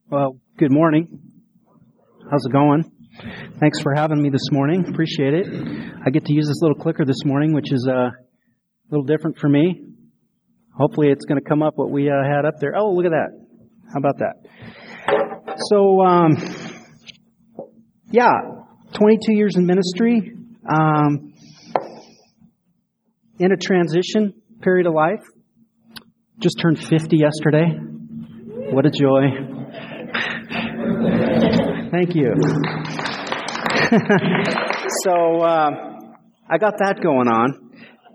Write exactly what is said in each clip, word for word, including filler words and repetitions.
Well, good morning. How's it going? Thanks for having me this morning. Appreciate it. I get to use this little clicker this morning, which is uh, a little different for me. Hopefully it's going to come up what we uh, had up there. Oh, look at that. How about that? So, um, yeah, twenty-two years in ministry, um, in a transition period of life. Just turned fifty yesterday. What a joy. Thank you. so uh, I got that going on.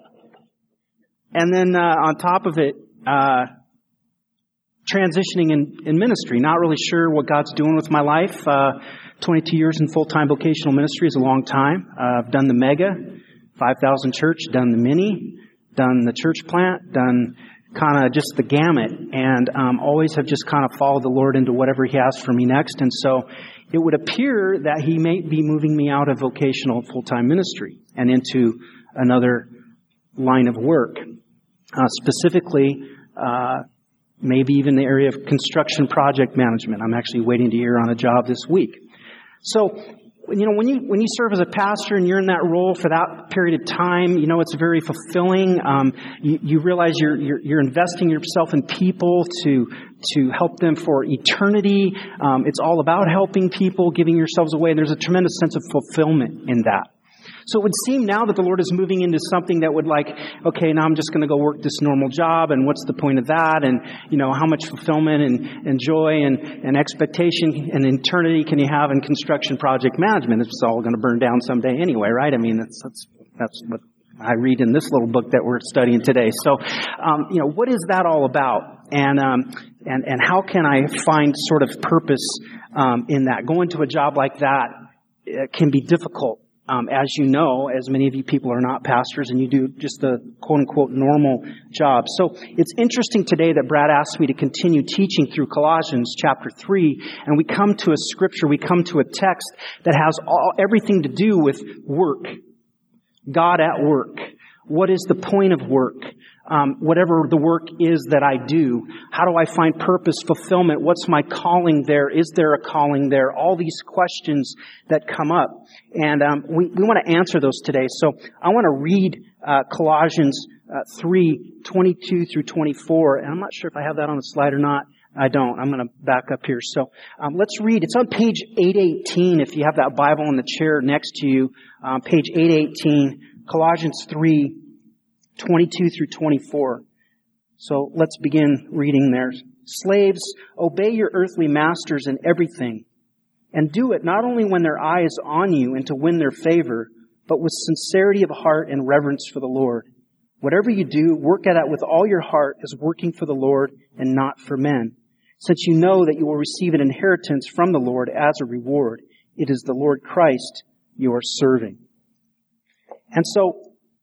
And then uh, on top of it, uh, transitioning in, in ministry. Not really sure what God's doing with my life. Uh, twenty-two years in full-time vocational ministry is a long time. Uh, I've done the mega, five thousand church, done the mini, done the church plant, done kind of just the gamut, and um, always have just kind of followed the Lord into whatever He has for me next. And so it would appear that He may be moving me out of vocational full-time ministry and into another line of work. Uh, specifically, uh, maybe even the area of construction project management. I'm actually waiting to hear on a job this week. So, you know, when you when you serve as a pastor and you're in that role for that period of time, you know, it's very fulfilling. Um, you, you realize you're, you're you're investing yourself in people to to help them for eternity. Um, it's all about helping people, giving yourselves away. And there's a tremendous sense of fulfillment in that. So it would seem now that the Lord is moving into something that would like, okay, now I'm just going to go work this normal job, and what's the point of that? And, you know, how much fulfillment and, and joy and, and expectation and eternity can you have in construction project management? It's all going to burn down someday anyway, right? I mean, that's, that's, that's what I read in this little book that we're studying today. So, um, you know, what is that all about? And, um, and, and how can I find sort of purpose, um, in that? Going to a job like that uh, can be difficult. Um, as you know, as many of you people are not pastors and you do just the quote-unquote normal job. So it's interesting today that Brad asked me to continue teaching through Colossians chapter three, and we come to a scripture, we come to a text that has all everything to do with work. God at work. What is the point of work? Um, whatever the work is that I do, how do I find purpose, fulfillment? What's my calling there? Is there a calling there? All these questions that come up. And um, we, we want to answer those today. So I want to read uh, Colossians uh, three, twenty-two through twenty-four. And I'm not sure if I have that on the slide or not. I don't. I'm going to back up here. So um, let's read. It's on page eight eighteen. If you have that Bible in the chair next to you, um, page eight eighteen, Colossians three, twenty-two through twenty-four. So let's begin reading there. Slaves, obey your earthly masters in everything, and do it not only when their eye is on you and to win their favor, but with sincerity of heart and reverence for the Lord. Whatever you do, work at it with all your heart as working for the Lord and not for men, since you know that you will receive an inheritance from the Lord as a reward. It is the Lord Christ you are serving. And so,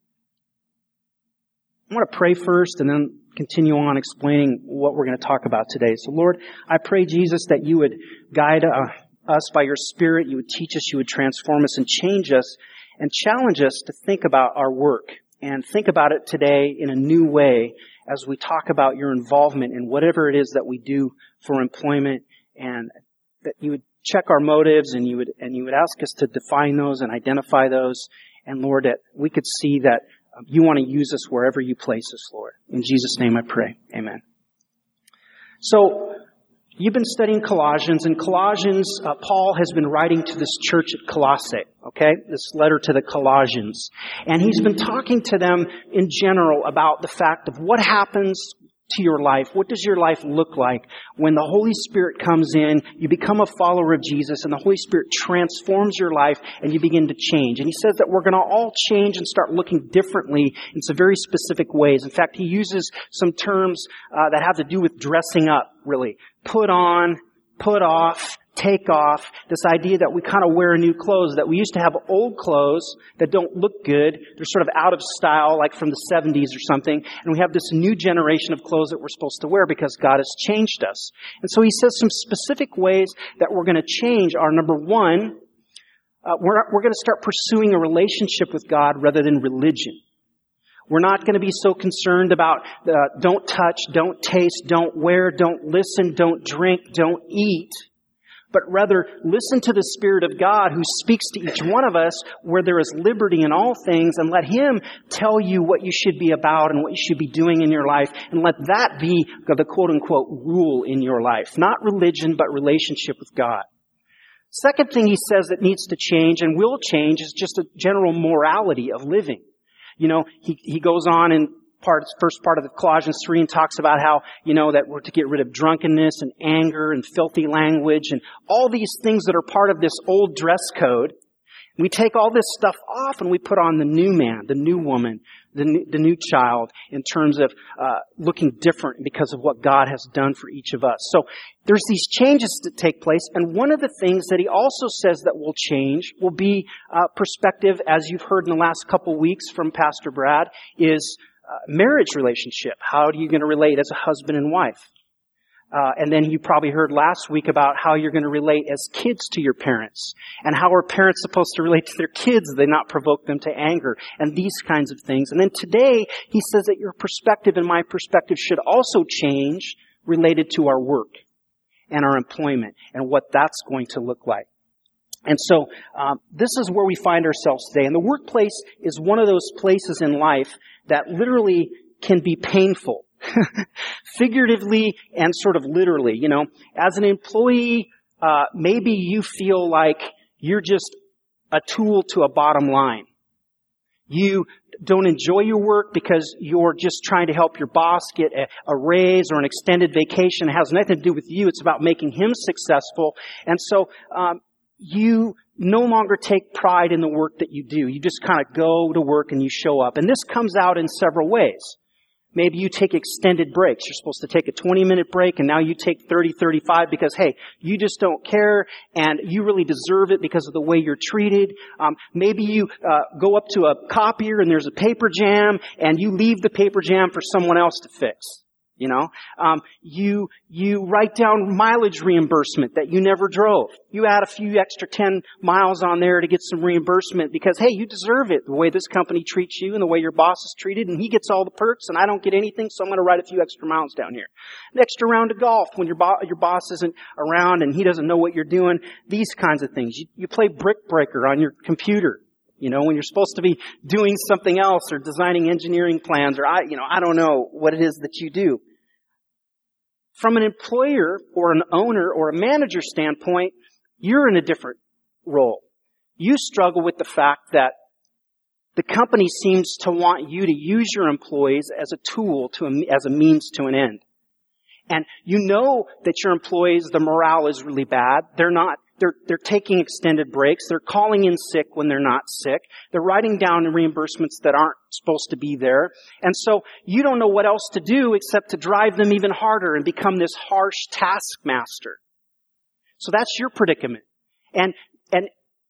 I want to pray first and then continue on explaining what we're going to talk about today. So Lord, I pray, Jesus, that you would guide uh, us by your Spirit. You would teach us, you would transform us and change us and challenge us to think about our work and think about it today in a new way as we talk about your involvement in whatever it is that we do for employment, and that you would check our motives and you would, and you would ask us to define those and identify those. And Lord, that we could see that you want to use us wherever you place us, Lord. In Jesus' name I pray. Amen. So, you've been studying Colossians, and Colossians, uh, Paul has been writing to this church at Colossae, okay? This letter to the Colossians. And he's been talking to them in general about the fact of what happens to your life. What does your life look like when the Holy Spirit comes in, you become a follower of Jesus, and the Holy Spirit transforms your life and you begin to change. And he says that we're going to all change and start looking differently in some very specific ways. In fact, he uses some terms uh, that have to do with dressing up, really. Put on, put off, take off. This idea that we kind of wear new clothes, that we used to have old clothes that don't look good. They're sort of out of style, like from the seventies or something. And we have this new generation of clothes that we're supposed to wear because God has changed us. And so he says some specific ways that we're going to change are, number one, uh, we're, we're going to start pursuing a relationship with God rather than religion. We're not going to be so concerned about uh, don't touch, don't taste, don't wear, don't listen, don't drink, don't eat. But rather, listen to the Spirit of God who speaks to each one of us where there is liberty in all things, and let Him tell you what you should be about and what you should be doing in your life, and let that be the quote-unquote rule in your life. Not religion, but relationship with God. Second thing he says that needs to change and will change is just a general morality of living. You know, he, he goes on in part, first part of the Colossians three and talks about how, you know, that we're to get rid of drunkenness and anger and filthy language and all these things that are part of this old dress code. We take all this stuff off and we put on the new man, the new woman, the new, the new child in terms of uh, looking different because of what God has done for each of us. So there's these changes that take place, and one of the things that he also says that will change will be uh, perspective, as you've heard in the last couple weeks from Pastor Brad, is uh, marriage relationship. How are you going to relate as a husband and wife? Uh, and then you probably heard last week about how you're going to relate as kids to your parents, and how are parents supposed to relate to their kids, they not provoke them to anger, and these kinds of things. And then today, he says that your perspective and my perspective should also change related to our work and our employment and what that's going to look like. And so, um, this is where we find ourselves today. And the workplace is one of those places in life that literally can be painful. Figuratively and sort of literally, you know, as an employee, uh, maybe you feel like you're just a tool to a bottom line. You don't enjoy your work because you're just trying to help your boss get a, a raise or an extended vacation. It has nothing to do with you. It's about making him successful. And so, um, you no longer take pride in the work that you do. You just kind of go to work and you show up. And this comes out in several ways. Maybe you take extended breaks. You're supposed to take a twenty minute break and now you take thirty, thirty-five because, hey, you just don't care and you really deserve it because of the way you're treated. Um, maybe you uh, go up to a copier and there's a paper jam and you leave the paper jam for someone else to fix. You know, um, you, you write down mileage reimbursement that you never drove. You add a few extra ten miles on there to get some reimbursement because, hey, you deserve it the way this company treats you and the way your boss is treated, and he gets all the perks and I don't get anything, so I'm going to write a few extra miles down here. An extra round of golf when your, bo- your boss isn't around and he doesn't know what you're doing. These kinds of things. You, you play Brick Breaker on your computer. You know, when you're supposed to be doing something else or designing engineering plans or I, you know, I don't know what it is that you do. From an employer or an owner or a manager standpoint, you're in a different role. You struggle with the fact that the company seems to want you to use your employees as a tool to a, as a means to an end. And you know that your employees, the morale is really bad. They're not, they're, they're taking extended breaks. They're calling in sick when they're not sick. They're writing down reimbursements that aren't supposed to be there. And so you don't know what else to do except to drive them even harder and become this harsh taskmaster. So that's your predicament. And, and,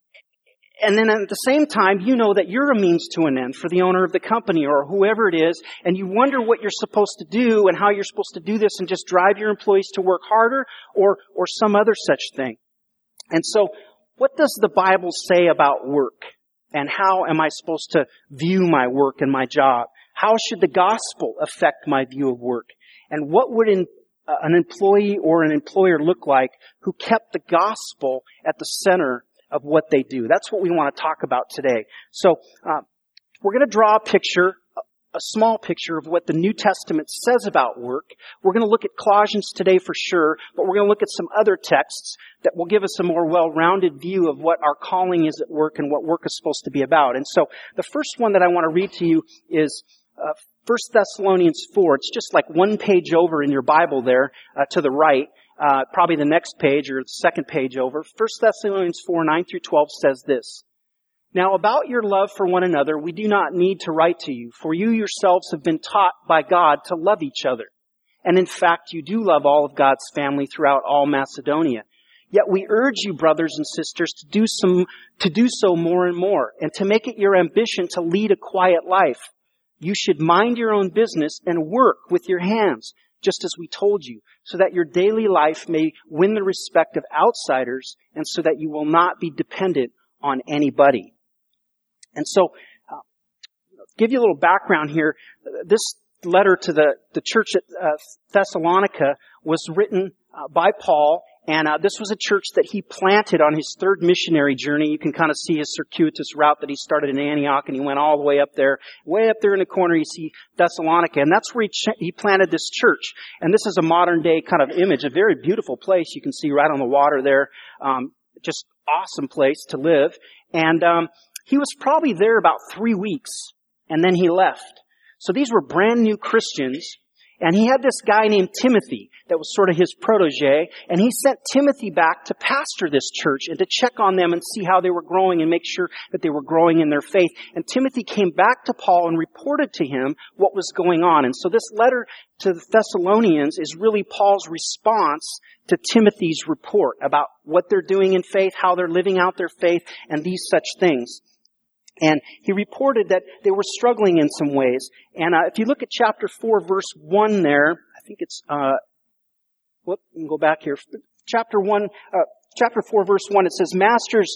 And then at the same time, you know that you're a means to an end for the owner of the company or whoever it is, and you wonder what you're supposed to do and how you're supposed to do this and just drive your employees to work harder or, or some other such thing. And so, what does the Bible say about work? And how am I supposed to view my work and my job? How should the gospel affect my view of work? And what would an, uh, an employee or an employer look like who kept the gospel at the center of what they do? That's what we want to talk about today. So, uh, we're going to draw a picture, a small picture of what the New Testament says about work. We're going to look at Colossians today for sure, but we're going to look at some other texts that will give us a more well-rounded view of what our calling is at work and what work is supposed to be about. And so, the first one that I want to read to you is uh, First Thessalonians four. It's just like one page over in your Bible there, uh, to the right. Uh, probably the next page or the second page over. First Thessalonians four, nine through twelve says this. Now about your love for one another, we do not need to write to you, for you yourselves have been taught by God to love each other. And in fact, you do love all of God's family throughout all Macedonia. Yet we urge you, brothers and sisters, to do some, to do so more and more, and to make it your ambition to lead a quiet life. You should mind your own business and work with your hands, just as we told you, so that your daily life may win the respect of outsiders and so that you will not be dependent on anybody. And so, uh, give you a little background here, this letter to the, the church at uh, Thessalonica was written uh, by Paul, and uh, this was a church that he planted on his third missionary journey. You can kind of see his circuitous route that he started in Antioch, and he went all the way up there. Way up there in the corner, you see Thessalonica, and that's where he, ch- he planted this church. And this is a modern-day kind of image, a very beautiful place. You can see right on the water there. Um, just awesome place to live. And um, he was probably there about three weeks, and then he left. So these were brand new Christians, and he had this guy named Timothy that was sort of his protege, and he sent Timothy back to pastor this church and to check on them and see how they were growing and make sure that they were growing in their faith. And Timothy came back to Paul and reported to him what was going on. And so this letter to the Thessalonians is really Paul's response to Timothy's report about what they're doing in faith, how they're living out their faith, and these such things. And he reported that they were struggling in some ways. And uh, if you look at chapter four, verse one there, I think it's, uh, whoop, we can go back here. Chapter one, uh, chapter four, verse one, it says, Masters,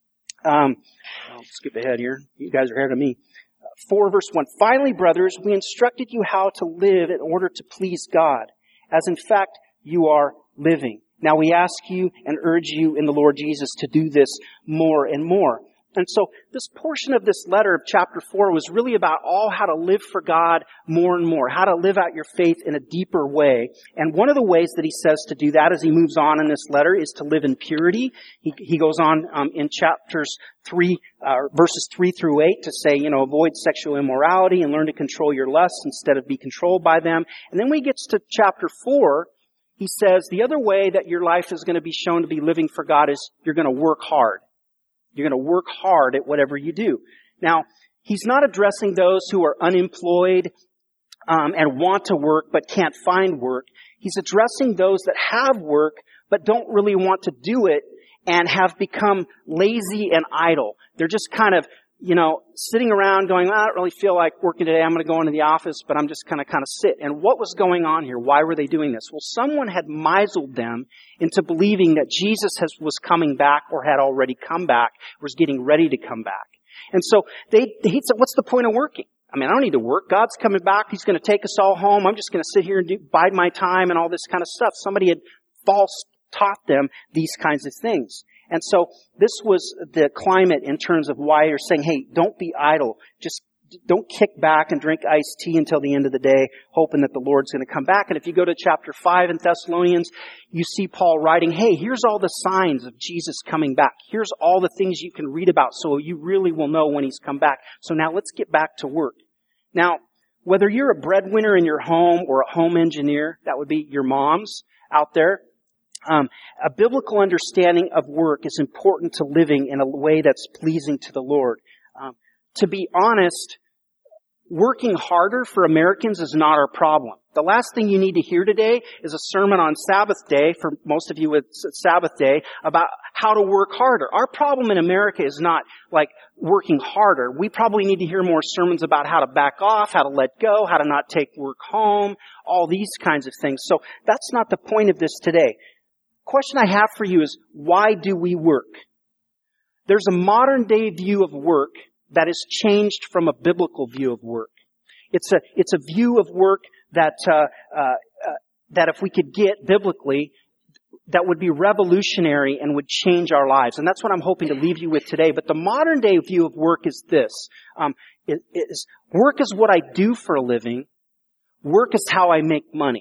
um, I'll skip ahead here. You guys are ahead of me. Uh, four, verse one, Finally, brothers, we instructed you how to live in order to please God, as in fact you are living. Now we ask you and urge you in the Lord Jesus to do this more and more. And so this portion of this letter of chapter four was really about all how to live for God more and more, how to live out your faith in a deeper way. And one of the ways that he says to do that as he moves on in this letter is to live in purity. He, he goes on um, in chapters three, uh, verses three through eight to say, you know, avoid sexual immorality and learn to control your lusts instead of be controlled by them. And then when he gets to chapter four, he says the other way that your life is going to be shown to be living for God is you're going to work hard. You're going to work hard at whatever you do. Now, he's not addressing those who are unemployed um, and want to work but can't find work. He's addressing those that have work but don't really want to do it and have become lazy and idle. They're just kind of, you know, sitting around going, I don't really feel like working today. I'm going to go into the office, but I'm just going to kind of sit. And what was going on here? Why were they doing this? Well, someone had misled them into believing that Jesus has, was coming back or had already come back, was getting ready to come back. And so they, they said, what's the point of working? I mean, I don't need to work. God's coming back. He's going to take us all home. I'm just going to sit here and do, bide my time and all this kind of stuff. Somebody had false taught them these kinds of things. And so this was the climate in terms of why you're saying, hey, don't be idle. Just don't kick back and drink iced tea until the end of the day, hoping that the Lord's going to come back. And if you go to chapter five in Thessalonians, you see Paul writing, hey, here's all the signs of Jesus coming back. Here's all the things you can read about so you really will know when he's come back. So now let's get back to work. Now, whether you're a breadwinner in your home or a home engineer, that would be your moms out there, Um, a biblical understanding of work is important to living in a way that's pleasing to the Lord. Um, to be honest, working harder for Americans is not our problem. The last thing you need to hear today is a sermon on Sabbath day, for most of you it's Sabbath day, about how to work harder. Our problem in America is not like working harder. We probably need to hear more sermons about how to back off, how to let go, how to not take work home, all these kinds of things. So that's not the point of this today. Question I have for you is, why do we work? There's a modern day view of work that has changed from a biblical view of work. It's a, it's a view of work that, uh, uh, uh, that if we could get biblically, that would be revolutionary and would change our lives. And that's what I'm hoping to leave you with today. But the modern day view of work is this. Um, it, it is, work is what I do for a living. Work is how I make money.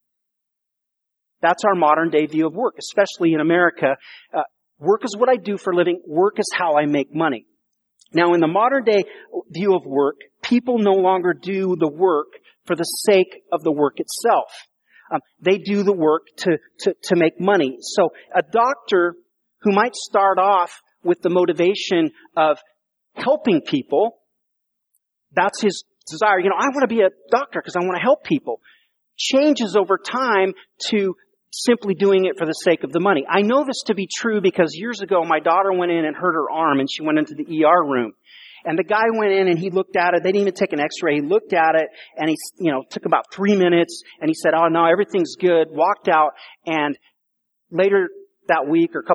That's our modern day view of work, especially in America. Uh, work is what I do for a living. Work is how I make money. Now, in the modern day view of work, people no longer do the work for the sake of the work itself. Um, they do the work to, to, to make money. So a doctor who might start off with the motivation of helping people, that's his desire. You know, I want to be a doctor because I want to help people. Changes over time to simply doing it for the sake of the money. I know this to be true because years ago my daughter went in and hurt her arm and she went into the E R room. And the guy went in and he looked at it. They didn't even take an x-ray. He looked at it and he, you know, took about three minutes and he said, oh no, everything's good, walked out. And later that week or a couple weeks later, we got a bill in the mail for eight hundred dollars. So,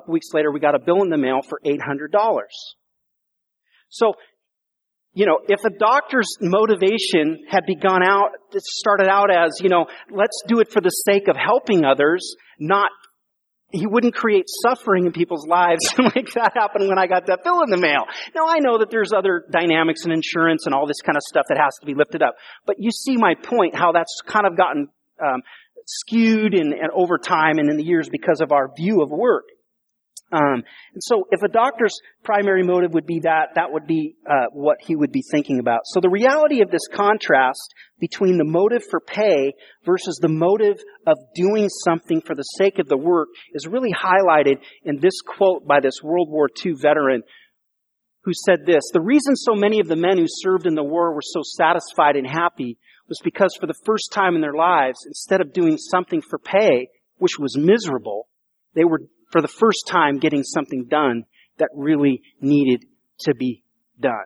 You know, if a doctor's motivation had begun out, it started out as, you know, let's do it for the sake of helping others, not, he wouldn't create suffering in people's lives like that happened when I got that bill in the mail. Now, I know that there's other dynamics in insurance and all this kind of stuff that has to be lifted up. But you see my point, how that's kind of gotten um, skewed in, and over time and in the years because of our view of work. Um, and so if a doctor's primary motive would be that, that would be uh, what he would be thinking about. So the reality of this contrast between the motive for pay versus the motive of doing something for the sake of the work is really highlighted in this quote by this World War Two veteran who said this: "The reason so many of the men who served in the war were so satisfied and happy was because for the first time in their lives, instead of doing something for pay, which was miserable, they were for the first time getting something done that really needed to be done."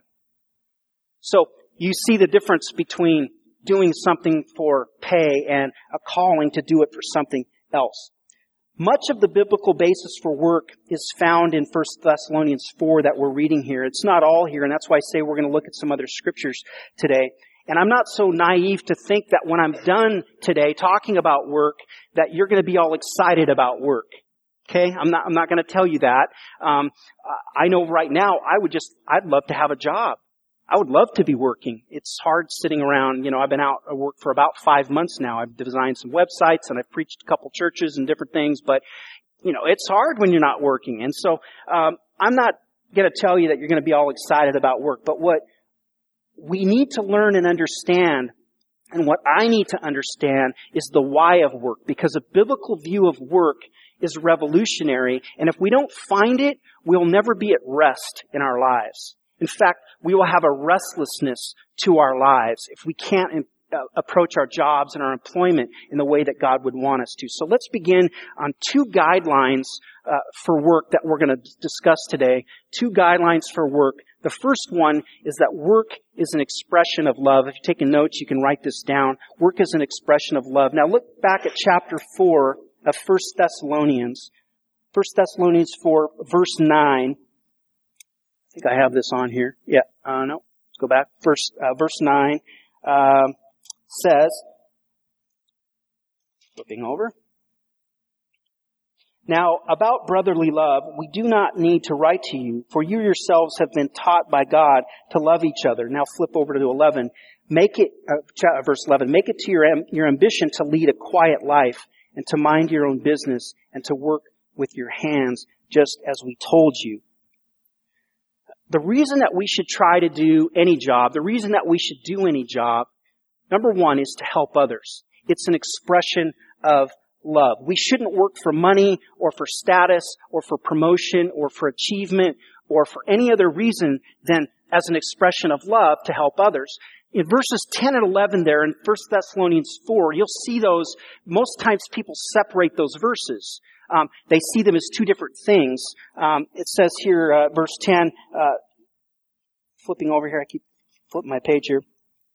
So you see the difference between doing something for pay and a calling to do it for something else. Much of the biblical basis for work is found in First Thessalonians four that we're reading here. It's not all here, and that's why I say we're going to look at some other scriptures today. And I'm not so naive to think that when I'm done today talking about work, that you're going to be all excited about work. Okay, I'm not, I'm not going to tell you that. Um, I know right now I would just, I'd love to have a job. I would love to be working. It's hard sitting around, you know, I've been out of work for about five months now. I've designed some websites and I've preached a couple churches and different things, but, you know, it's hard when you're not working. And so, um, I'm not going to tell you that you're going to be all excited about work, but what we need to learn and understand, and what I need to understand, is the why of work, because a biblical view of work is revolutionary, and if we don't find it, we'll never be at rest in our lives. In fact, we will have a restlessness to our lives if we can't uh, approach our jobs and our employment in the way that God would want us to. So let's begin on two guidelines uh, for work that we're going to discuss today. Two guidelines for work. The first one is that work is an expression of love. If you're taking notes, you can write this down. Work is an expression of love. Now look back at chapter four of First Thessalonians. First Thessalonians four, verse nine. I think I have this on here. Yeah, uh, no. Let's go back. First, uh, verse nine um, says, flipping over. "Now, about brotherly love, we do not need to write to you, for you yourselves have been taught by God to love each other." Now flip over to eleven. Make it, uh, verse eleven, "Make it to your, your ambition to lead a quiet life and to mind your own business and to work with your hands, just as we told you." The reason that we should try to do any job, the reason that we should do any job, number one, is to help others. It's an expression of love. We shouldn't work for money or for status or for promotion or for achievement or for any other reason than as an expression of love to help others. In verses ten and eleven there in First Thessalonians four, you'll see those, most times people separate those verses. Um, they see them as two different things. Um, it says here, uh, verse ten, uh, flipping over here, I keep flipping my page here.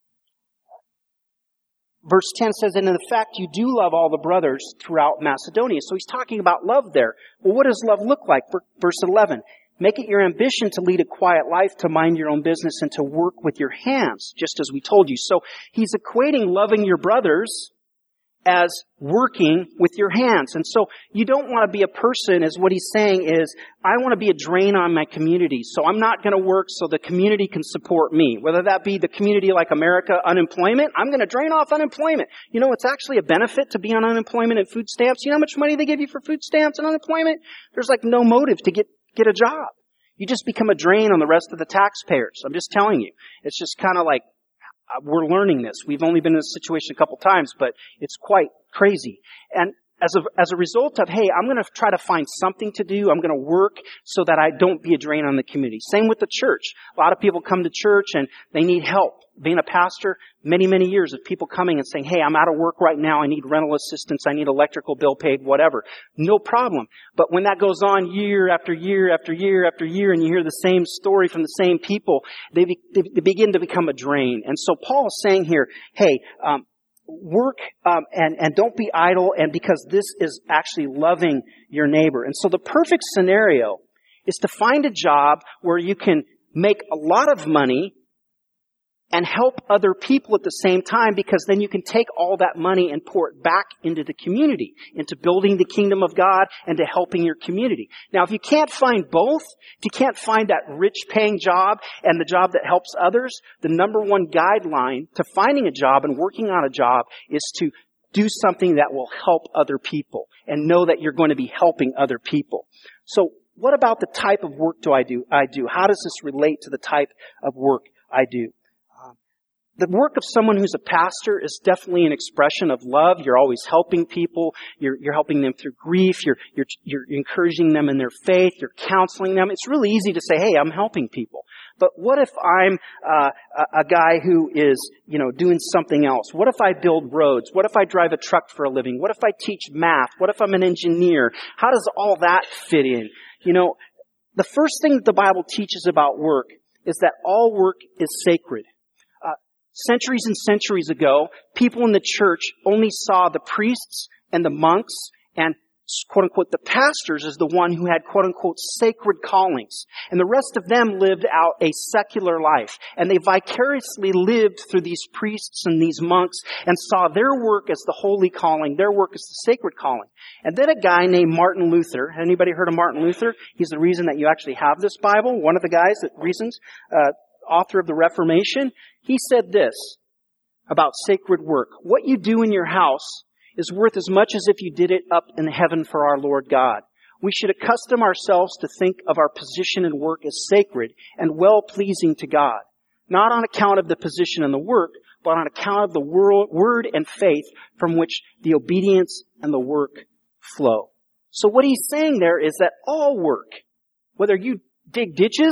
Verse ten says, "And in fact, you do love all the brothers throughout Macedonia." So he's talking about love there. Well, what does love look like? Verse eleven, "Make it your ambition to lead a quiet life, to mind your own business, and to work with your hands, just as we told you." So he's equating loving your brothers as working with your hands. And so you don't want to be a person, as what he's saying is, I want to be a drain on my community, so I'm not going to work so the community can support me. Whether that be the community like America, unemployment, I'm going to drain off unemployment. You know, it's actually a benefit to be on unemployment and food stamps. You know how much money they give you for food stamps and unemployment? There's like no motive to get, get a job. You just become a drain on the rest of the taxpayers. I'm just telling you. It's just kind of like, Uh, we're learning this. We've only been in this situation a couple times, but it's quite crazy. And as a, as a result of, hey, I'm going to try to find something to do. I'm going to work so that I don't be a drain on the community. Same with the church. A lot of people come to church and they need help. Being a pastor, many, many years of people coming and saying, hey, I'm out of work right now. I need rental assistance. I need electrical bill paid, whatever. No problem. But when that goes on year after year after year after year and you hear the same story from the same people, they, be, they, they begin to become a drain. And so Paul is saying here, hey, um, work um, and, and don't be idle, and because this is actually loving your neighbor. And so the perfect scenario is to find a job where you can make a lot of money and help other people at the same time, because then you can take all that money and pour it back into the community, into building the kingdom of God and to helping your community. Now, if you can't find both, if you can't find that rich paying job and the job that helps others, the number one guideline to finding a job and working on a job is to do something that will help other people and know that you're going to be helping other people. So what about the type of work do I do? I do. How does this relate to the type of work I do? The work of someone who's a pastor is definitely an expression of love. You're always helping people. You're, you're helping them through grief. You're, you're, you're encouraging them in their faith. You're counseling them. It's really easy to say, hey, I'm helping people. But what if I'm uh, a, a guy who is, you know, doing something else? What if I build roads? What if I drive a truck for a living? What if I teach math? What if I'm an engineer? How does all that fit in? You know, the first thing that the Bible teaches about work is that all work is sacred. Centuries and centuries ago, people in the church only saw the priests and the monks and, quote-unquote, the pastors as the one who had, quote-unquote, sacred callings. And the rest of them lived out a secular life. And they vicariously lived through these priests and these monks and saw their work as the holy calling, their work as the sacred calling. And then a guy named Martin Luther. Anybody heard of Martin Luther? He's the reason that you actually have this Bible. One of the guys that reasons, uh, author of the Reformation. He said this about sacred work. What you do in your house is worth as much as if you did it up in heaven for our Lord God. We should accustom ourselves to think of our position and work as sacred and well-pleasing to God, not on account of the position and the work, but on account of the word and faith from which the obedience and the work flow. So what he's saying there is that all work, whether you dig ditches,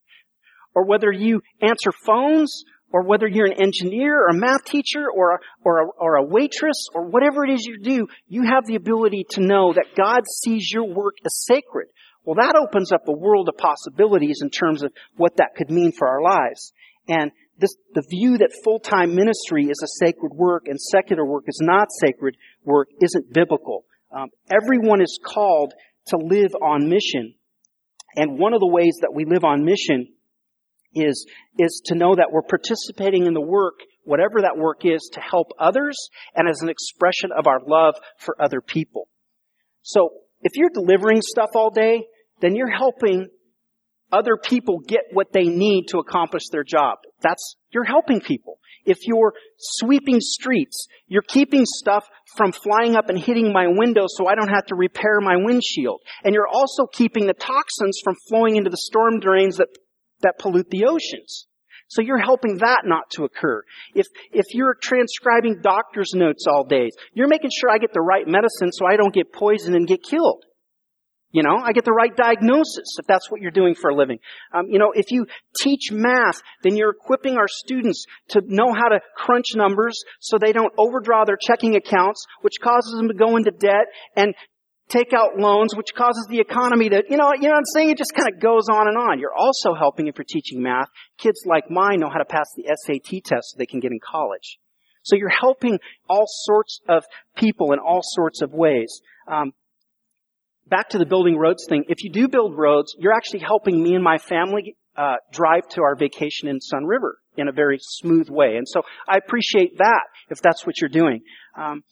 or whether you answer phones, or whether you're an engineer or a math teacher or a, or a, or a waitress or whatever it is you do, you have the ability to know that God sees your work as sacred. Well, that opens up a world of possibilities in terms of what that could mean for our lives. And this, the view that full-time ministry is a sacred work and secular work is not sacred work isn't biblical. Um, everyone is called to live on mission. And one of the ways that we live on mission is, is to know that we're participating in the work, whatever that work is, to help others and as an expression of our love for other people. So, if you're delivering stuff all day, then you're helping other people get what they need to accomplish their job. That's, you're helping people. If you're sweeping streets, you're keeping stuff from flying up and hitting my window so I don't have to repair my windshield. And you're also keeping the toxins from flowing into the storm drains that that pollute the oceans. So you're helping that not to occur. If if you're transcribing doctor's notes all day, you're making sure I get the right medicine so I don't get poisoned and get killed. You know, I get the right diagnosis if that's what you're doing for a living. Um, you know, if you teach math, then you're equipping our students to know how to crunch numbers so they don't overdraw their checking accounts, which causes them to go into debt and take out loans, which causes the economy to, you know, you know what I'm saying? It just kind of goes on and on. You're also helping, if you're teaching math, kids like mine know how to pass the S A T test so they can get in college. So you're helping all sorts of people in all sorts of ways. Um, back to the building roads thing. If you do build roads, you're actually helping me and my family uh, drive to our vacation in Sun River in a very smooth way. And so I appreciate that if that's what you're doing. Um,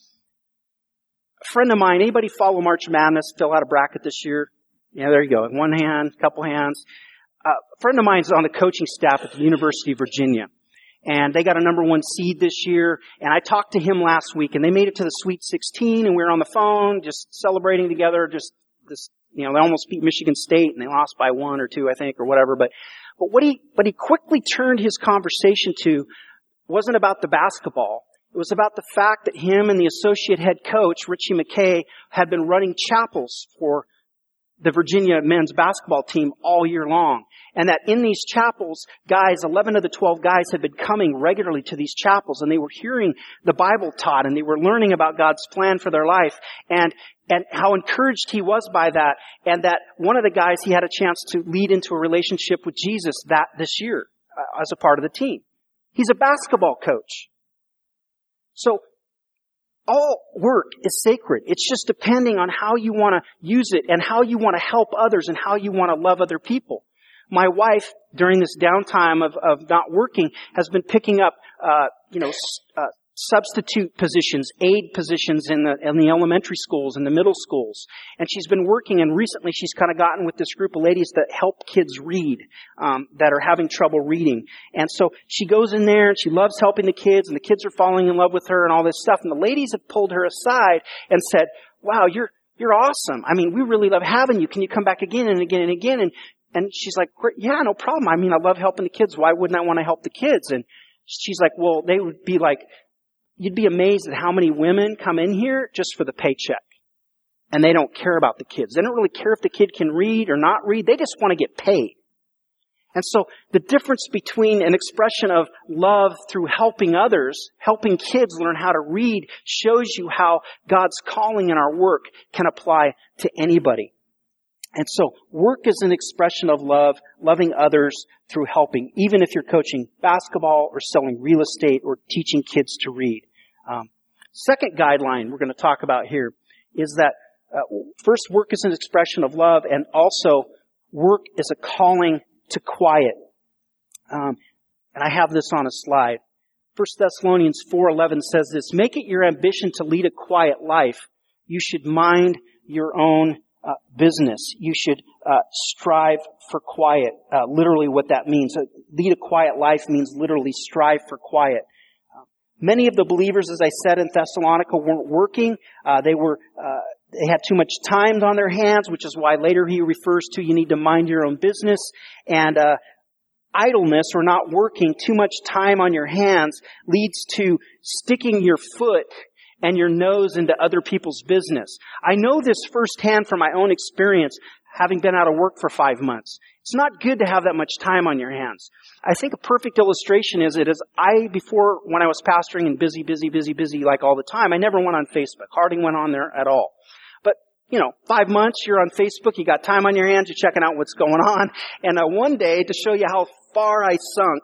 A friend of mine, anybody follow March Madness, fill out a bracket this year? Yeah, there you go. One hand, couple hands. Uh, a friend of mine is on the coaching staff at the University of Virginia. And they got a number one seed this year. And I talked to him last week, and they made it to the Sweet sixteen, and we were on the phone just celebrating together. Just this, you know, they almost beat Michigan State, and they lost by one or two, I think, or whatever. But, but what he, what he quickly turned his conversation to wasn't about the basketball. It was about the fact that him and the associate head coach, Richie McKay, had been running chapels for the Virginia men's basketball team all year long. And that in these chapels, guys, eleven of the twelve guys had been coming regularly to these chapels, and they were hearing the Bible taught, and they were learning about God's plan for their life, and and how encouraged he was by that, and that one of the guys he had a chance to lead into a relationship with Jesus that this year uh, as a part of the team. He's a basketball coach. So, all work is sacred. It's just depending on how you want to use it and how you want to help others and how you want to love other people. My wife, during this downtime of, of not working, has been picking up, uh, you know, uh, substitute positions, aid positions in the in the elementary schools and the middle schools. And she's been working, and recently she's kind of gotten with this group of ladies that help kids read, um, that are having trouble reading. And so she goes in there and she loves helping the kids, and the kids are falling in love with her and all this stuff. And the ladies have pulled her aside and said, wow, you're you're awesome. I mean, we really love having you. Can you come back again and again and again? And and she's like, yeah, no problem. I mean, I love helping the kids. Why wouldn't I want to help the kids? And she's like, well, they would be like, you'd be amazed at how many women come in here just for the paycheck. And they don't care about the kids. They don't really care if the kid can read or not read. They just want to get paid. And so the difference between an expression of love through helping others, helping kids learn how to read, shows you how God's calling in our work can apply to anybody. And so work is an expression of love, loving others through helping, even if you're coaching basketball or selling real estate or teaching kids to read. Um, second guideline we're going to talk about here is that uh, first, work is an expression of love, and also work is a calling to quiet. Um, and I have this on a slide. First Thessalonians four eleven says this, make it your ambition to lead a quiet life. You should mind your own uh, business. You should uh, strive for quiet. Uh, literally what that means. Uh, lead a quiet life means literally strive for quiet. Many of the believers, as I said, in Thessalonica weren't working. Uh, they were, uh, they had too much time on their hands, which is why later he refers to you need to mind your own business. And, uh, idleness or not working, too much time on your hands leads to sticking your foot and your nose into other people's business. I know this firsthand from my own experience, having been out of work for five months. It's not good to have that much time on your hands. I think a perfect illustration is it is I, before, when I was pastoring and busy, busy, busy, busy, like all the time, I never went on Facebook. Hardly went on there at all. But, you know, five months, you're on Facebook, you got time on your hands, you're checking out what's going on. And uh, one day, to show you how far I sunk,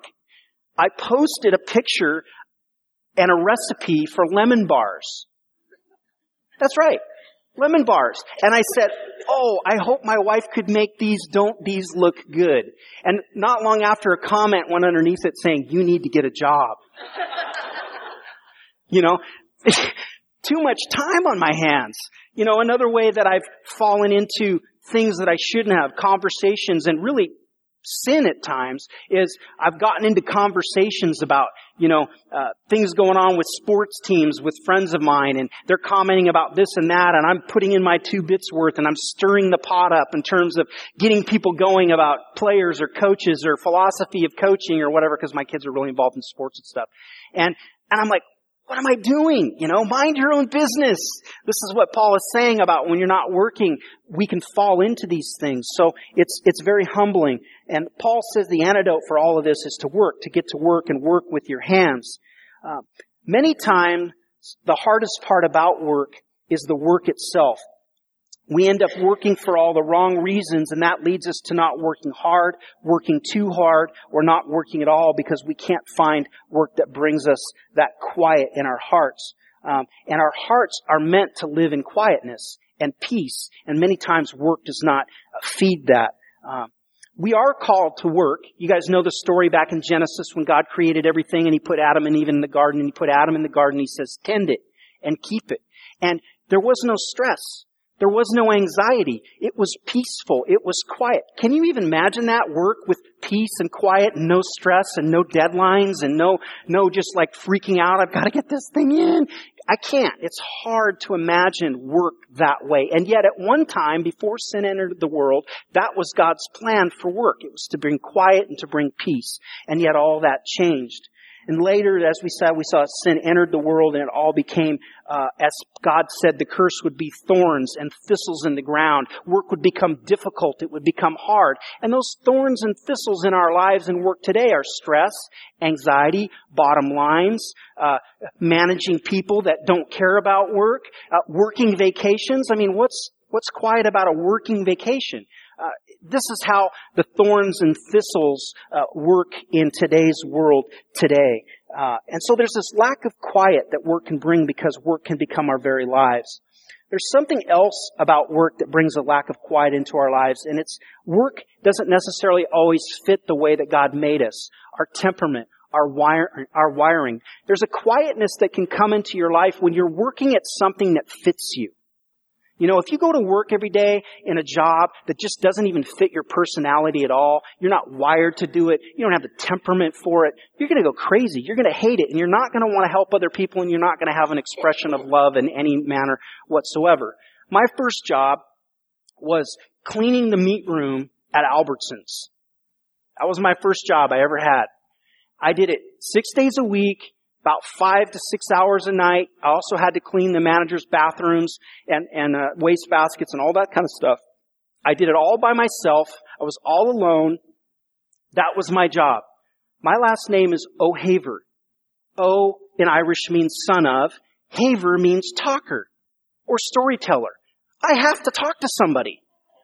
I posted a picture and a recipe for lemon bars. That's right. Lemon bars. And I said, oh, I hope my wife could make these. Don't these look good? And not long after, a comment went underneath it saying, you need to get a job. You know, too much time on my hands. You know, another way that I've fallen into things that I shouldn't have, conversations, and really sin at times, is I've gotten into conversations about, you know, uh, things going on with sports teams with friends of mine, and they're commenting about this and that, and I'm putting in my two bits worth, and I'm stirring the pot up in terms of getting people going about players or coaches or philosophy of coaching or whatever, because my kids are really involved in sports and stuff. And, and I'm like, what am I doing? You know, mind your own business. This is what Paul is saying about when you're not working, we can fall into these things. So it's, it's very humbling. And Paul says the antidote for all of this is to work, to get to work and work with your hands. Uh, many times, the hardest part about work is the work itself. We end up working for all the wrong reasons, and that leads us to not working hard, working too hard, or not working at all because we can't find work that brings us that quiet in our hearts. Um, and our hearts are meant to live in quietness and peace, and many times work does not feed that. Um, we are called to work. You guys know the story back in Genesis when God created everything and He put Adam and Eve in the garden, and He put Adam in the garden, He says, tend it and keep it. And there was no stress. There was no anxiety. It was peaceful. It was quiet. Can you even imagine that work with peace and quiet and no stress and no deadlines and no, no just like freaking out, I've got to get this thing in? I can't. It's hard to imagine work that way. And yet at one time, before sin entered the world, that was God's plan for work. It was to bring quiet and to bring peace. And yet all that changed. And later, as we said, we saw sin entered the world, and it all became, uh, as God said, the curse would be thorns and thistles in the ground. Work would become difficult. It would become hard. And those thorns and thistles in our lives and work today are stress, anxiety, bottom lines, uh, managing people that don't care about work, uh, working vacations. I mean, what's, what's quiet about a working vacation? Uh, this is how the thorns and thistles uh, work in today's world today. Uh, and so there's this lack of quiet that work can bring because work can become our very lives. There's something else about work that brings a lack of quiet into our lives, and it's work doesn't necessarily always fit the way that God made us. Our temperament, our wire, our wiring. There's a quietness that can come into your life when you're working at something that fits you. You know, if you go to work every day in a job that just doesn't even fit your personality at all, you're not wired to do it, you don't have the temperament for it, you're going to go crazy. You're going to hate it, and you're not going to want to help other people, and you're not going to have an expression of love in any manner whatsoever. My first job was cleaning the meat room at Albertsons. That was my first job I ever had. I did it six days a week, about five to six hours a night. I also had to clean the manager's bathrooms and, and uh, waste baskets and all that kind of stuff. I did it all by myself. I was all alone. That was my job. My last name is O'Haver. O in Irish means son of. Haver means talker or storyteller. I have to talk to somebody.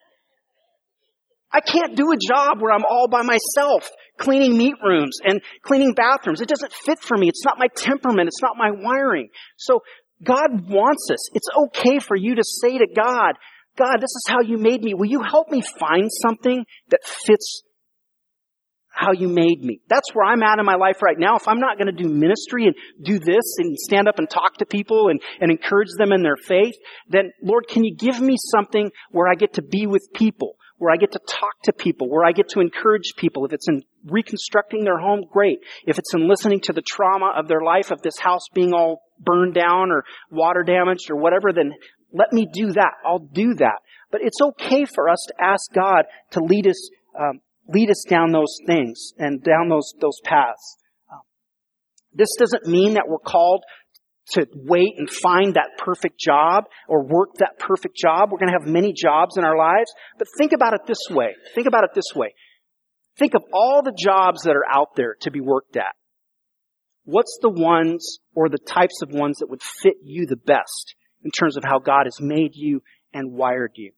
I can't do a job where I'm all by myself, cleaning meat rooms and cleaning bathrooms. It doesn't fit for me. It's not my temperament. It's not my wiring. So God wants us. It's okay for you to say to God, God, this is how you made me. Will you help me find something that fits how you made me? That's where I'm at in my life right now. If I'm not going to do ministry and do this and stand up and talk to people and, and encourage them in their faith, then Lord, can you give me something where I get to be with people? Where I get to talk to people, where I get to encourage people. If it's in reconstructing their home, great. If it's in listening to the trauma of their life, of this house being all burned down or water damaged or whatever, then let me do that. I'll do that. But it's okay for us to ask God to lead us, um, lead us down those things and down those, those paths. Um, this doesn't mean that we're called to wait and find that perfect job or work that perfect job. We're going to have many jobs in our lives. But think about it this way. Think about it this way. Think of all the jobs that are out there to be worked at. What's the ones or the types of ones that would fit you the best in terms of how God has made you and wired you?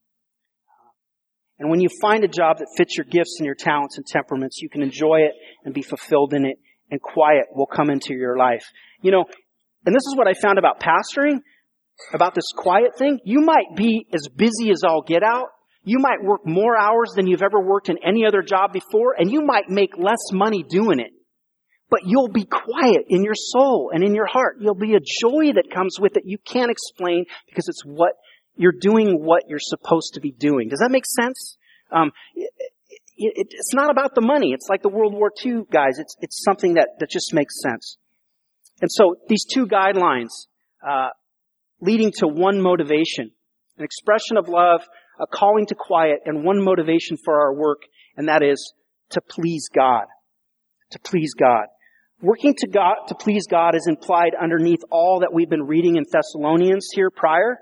And when you find a job that fits your gifts and your talents and temperaments, you can enjoy it and be fulfilled in it, and quiet will come into your life. You know, and this is what I found about pastoring, about this quiet thing. You might be as busy as all get out. You might work more hours than you've ever worked in any other job before, and you might make less money doing it. But you'll be quiet in your soul and in your heart. You'll be a joy that comes with it you can't explain, because it's what you're doing, what you're supposed to be doing. Does that make sense? Um, it, it, it's not about the money. It's like the World War Two guys. It's it's something that, that just makes sense. And so these two guidelines, uh, leading to one motivation, an expression of love, a calling to quiet, and one motivation for our work, and that is to please God. To please God. Working to God, to please God is implied underneath all that we've been reading in Thessalonians here prior.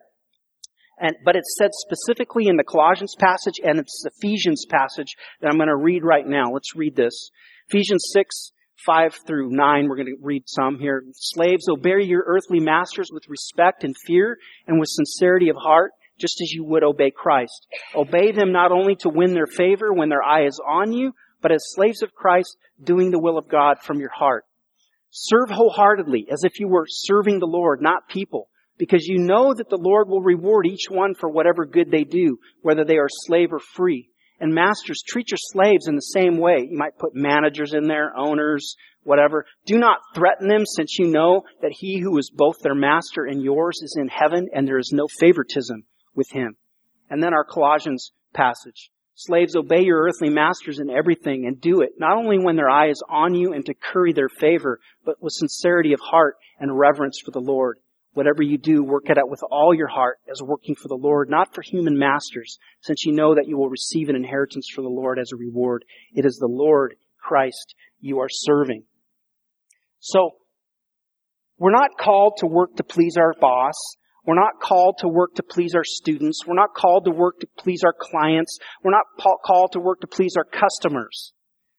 And, but it's said specifically in the Colossians passage and it's Ephesians passage that I'm going to read right now. Let's read this. Ephesians six, five through nine, we're going to read some here. Slaves, obey your earthly masters with respect and fear and with sincerity of heart, just as you would obey Christ. Obey them not only to win their favor when their eye is on you, but as slaves of Christ, doing the will of God from your heart. Serve wholeheartedly, as if you were serving the Lord, not people, because you know that the Lord will reward each one for whatever good they do, whether they are slave or free. And masters, treat your slaves in the same way. You might put managers in there, owners, whatever. Do not threaten them, since you know that he who is both their master and yours is in heaven, and there is no favoritism with him. And then our Colossians passage. Slaves, obey your earthly masters in everything, and do it, not only when their eye is on you and to curry their favor, but with sincerity of heart and reverence for the Lord. Whatever you do, work at it with all your heart as working for the Lord, not for human masters, since you know that you will receive an inheritance for the Lord as a reward. It is the Lord Christ you are serving. So, we're not called to work to please our boss. We're not called to work to please our students. We're not called to work to please our clients. We're not called to work to please our customers.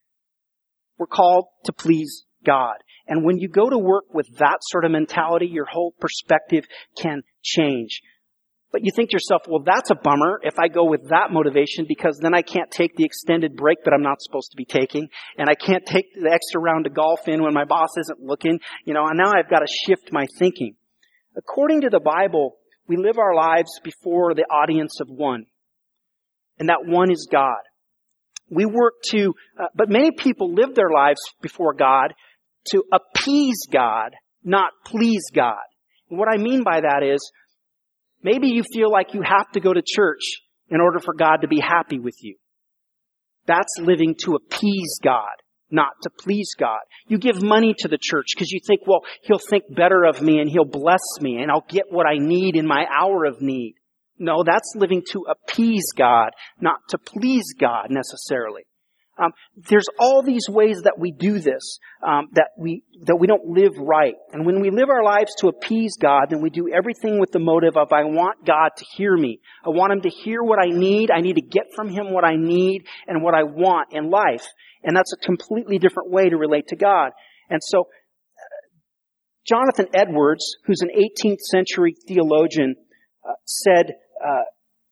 We're called to please God. And when you go to work with that sort of mentality, your whole perspective can change. But you think to yourself, well, that's a bummer if I go with that motivation, because then I can't take the extended break that I'm not supposed to be taking, and I can't take the extra round of golf in when my boss isn't looking, you know, and now I've got to shift my thinking. According to the Bible, we live our lives before the audience of one. And that one is God. We work to, uh, but many people live their lives before God to appease God, not please God. And what I mean by that is, maybe you feel like you have to go to church in order for God to be happy with you. That's living to appease God, not to please God. You give money to the church because you think, well, He'll think better of me and He'll bless me and I'll get what I need in my hour of need. No, that's living to appease God, not to please God necessarily. Um, there's all these ways that we do this, um, that we that we don't live right. And when we live our lives to appease God, then we do everything with the motive of, I want God to hear me. I want Him to hear what I need. I need to get from Him what I need and what I want in life. And that's a completely different way to relate to God. And so, uh, Jonathan Edwards, who's an eighteenth century theologian, uh, said uh,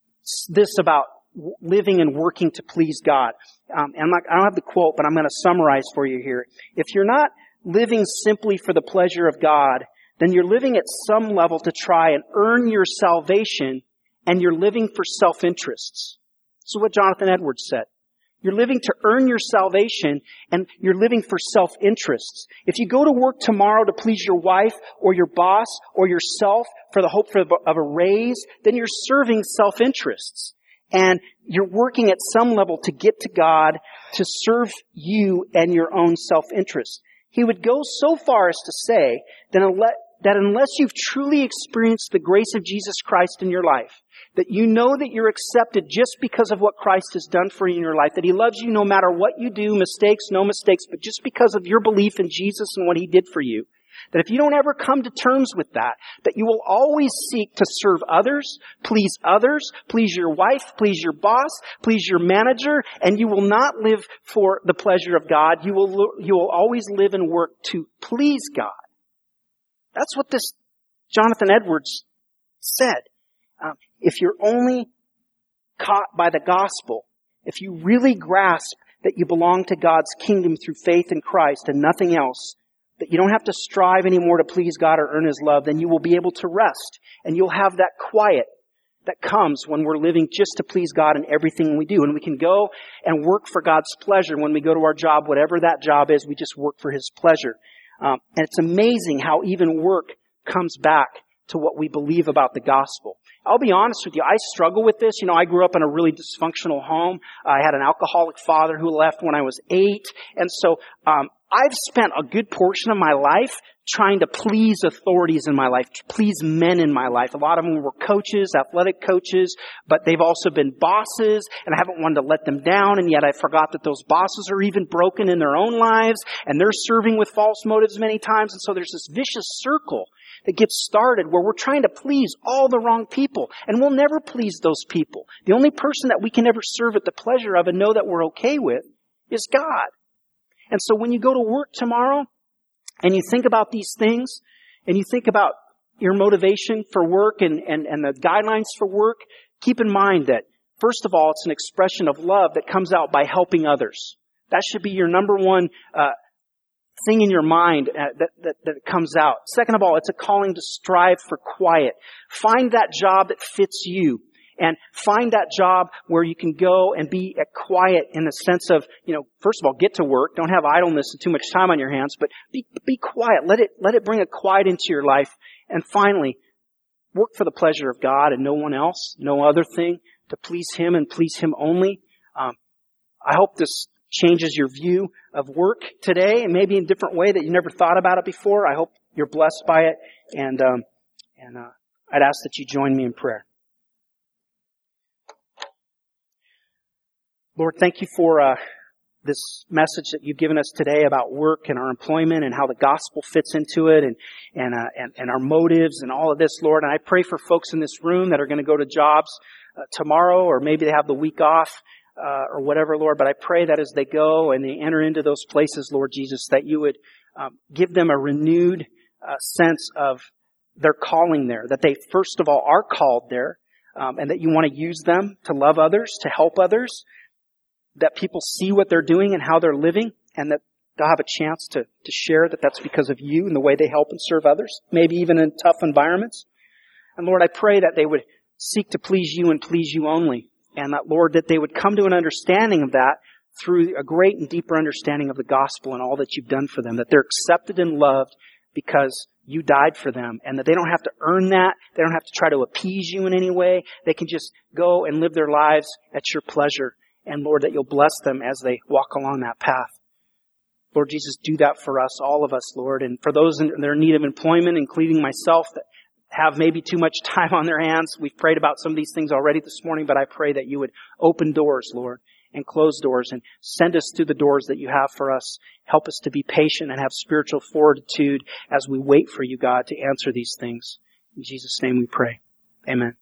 this about living and working to please God. Um, and I'm not, I don't have the quote, but I'm going to summarize for you here. If you're not living simply for the pleasure of God, then you're living at some level to try and earn your salvation, and you're living for self-interests. This is what Jonathan Edwards said. You're living to earn your salvation, and you're living for self-interests. If you go to work tomorrow to please your wife or your boss or yourself for the hope of a raise, then you're serving self-interests. And you're working at some level to get to God to serve you and your own self-interest. He would go so far as to say that unless you've truly experienced the grace of Jesus Christ in your life, that you know that you're accepted just because of what Christ has done for you in your life, that He loves you no matter what you do, mistakes, no mistakes, but just because of your belief in Jesus and what He did for you, that if you don't ever come to terms with that, that you will always seek to serve others, please others, please your wife, please your boss, please your manager, and you will not live for the pleasure of God. You will, you will always live and work to please God. That's what this Jonathan Edwards said. Um, if you're only caught by the gospel, if you really grasp that you belong to God's kingdom through faith in Christ and nothing else, that you don't have to strive anymore to please God or earn His love, then you will be able to rest. And you'll have that quiet that comes when we're living just to please God in everything we do. And we can go and work for God's pleasure when we go to our job, whatever that job is, we just work for His pleasure. Um, and it's amazing how even work comes back to what we believe about the gospel. I'll be honest with you, I struggle with this. You know, I grew up in a really dysfunctional home. I had an alcoholic father who left when I was eight. And so, um, I've spent a good portion of my life trying to please authorities in my life, to please men in my life. A lot of them were coaches, athletic coaches, but they've also been bosses, and I haven't wanted to let them down, and yet I forgot that those bosses are even broken in their own lives, and they're serving with false motives many times, and so there's this vicious circle that gets started where we're trying to please all the wrong people, and we'll never please those people. The only person that we can ever serve at the pleasure of and know that we're okay with is God. And so when you go to work tomorrow and you think about these things and you think about your motivation for work and, and, and the guidelines for work, keep in mind that, first of all, it's an expression of love that comes out by helping others. That should be your number one uh, thing in your mind uh, that, that, that comes out. Second of all, it's a calling to strive for quiet. Find that job that fits you. And find that job where you can go and be at quiet in the sense of, you know, first of all, get to work. Don't have idleness and too much time on your hands, but be, be quiet. Let it, let it bring a quiet into your life. And finally, work for the pleasure of God and no one else, no other thing, to please Him and please Him only. Um, I hope this changes your view of work today and maybe in a different way that you never thought about it before. I hope you're blessed by it. And, um, and, uh, I'd ask that you join me in prayer. Lord, thank you for uh, this message that you've given us today about work and our employment and how the gospel fits into it and and, uh, and and our motives and all of this, Lord. And I pray for folks in this room that are going to go to jobs uh, tomorrow, or maybe they have the week off uh, or whatever, Lord. But I pray that as they go and they enter into those places, Lord Jesus, that you would um, give them a renewed uh, sense of their calling there, that they first of all are called there, um, and that you want to use them to love others, to help others, that people see what they're doing and how they're living, and that they'll have a chance to, to share that that's because of you and the way they help and serve others, maybe even in tough environments. And Lord, I pray that they would seek to please you and please you only. And that, Lord, that they would come to an understanding of that through a great and deeper understanding of the gospel and all that you've done for them. That they're accepted and loved because you died for them. And that they don't have to earn that. They don't have to try to appease you in any way. They can just go and live their lives at your pleasure. And Lord, that you'll bless them as they walk along that path. Lord Jesus, do that for us, all of us, Lord. And for those that are in need of employment, including myself, that have maybe too much time on their hands. We've prayed about some of these things already this morning, but I pray that you would open doors, Lord, and close doors and send us through the doors that you have for us. Help us to be patient and have spiritual fortitude as we wait for you, God, to answer these things. In Jesus' name we pray. Amen.